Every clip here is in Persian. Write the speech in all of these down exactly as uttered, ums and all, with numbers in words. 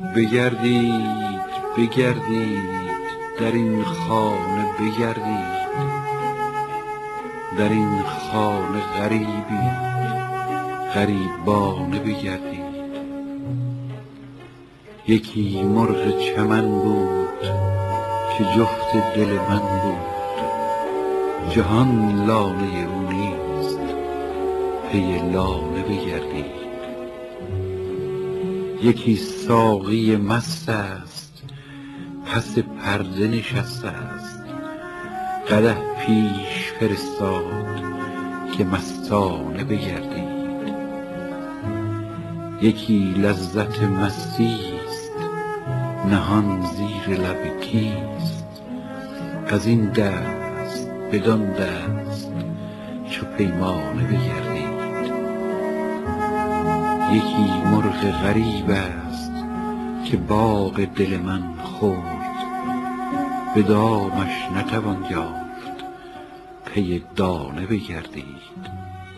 بگردید بگردید در این خانه بگردید، در این خانه غریبی غریبانه بگردید. یکی مرغ چمن بود که جفت دل من بود، جهان لانه او نیست پی لانه بگردید. یکی ساقی مست است پس پرده نشسته است، قدح پیش فرستاد که مستانه بگردید. یکی لذت مستی است نهان زیر لب کیست، از این دست بدان دست چو پیمانه بگردید. یکی مرغ غریب است که باغ دل من خورد، به دامش نتوان یافت پی دانه بگردید.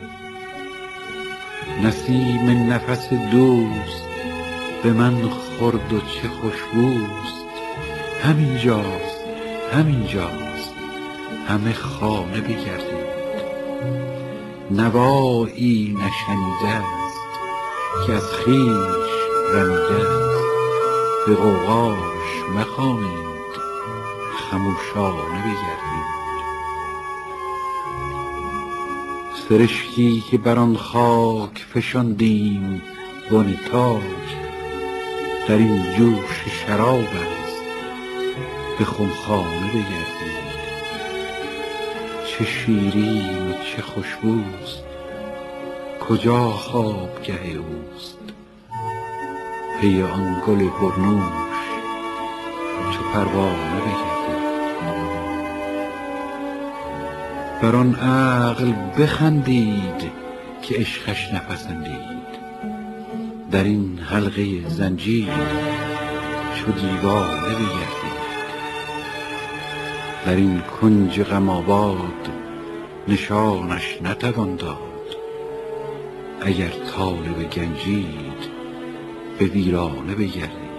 نسیم نفس دوست به من خورد و چه خوشبوست، همینجاست همینجاست همه خانه بگردید. نوایی نشنیده است که از خویش رمیده است، به غوغاش مخوانید خموشانه بگردید. سرشکی که بر آن خاک فشاندیم بن تاک، در این جوش شراب است به خمخانه بگردید. چه شیرین و چه خوشبوست کجا خوابگه اوست، پی آن گل پرنوش چو پروانه بگردید. بر آن عقل بخندید که عشقش نپسندید، در این حلقه زنجیر چو دیوانه بگردید. در این کنج غم آباد نشانش نتوان داد، اگر طالب گنجید به ویرانه بگردید.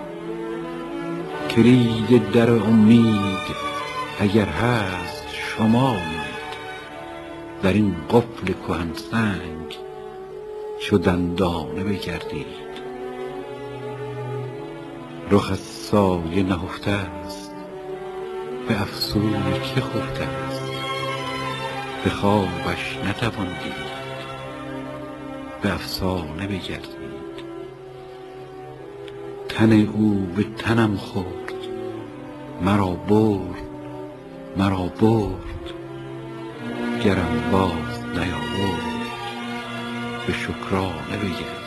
کلید در امید اگر هست شمایید، در این قفل کهن سنگ چو دندانه بگردید. رخ از سایه نهفته است به افسون که خفته است، به خوابش نتوان دید به افسانه بگردید. تن او به تنم خورد مرا برد مرا برد، گرم باز نیاورد به شکرانه بگردید.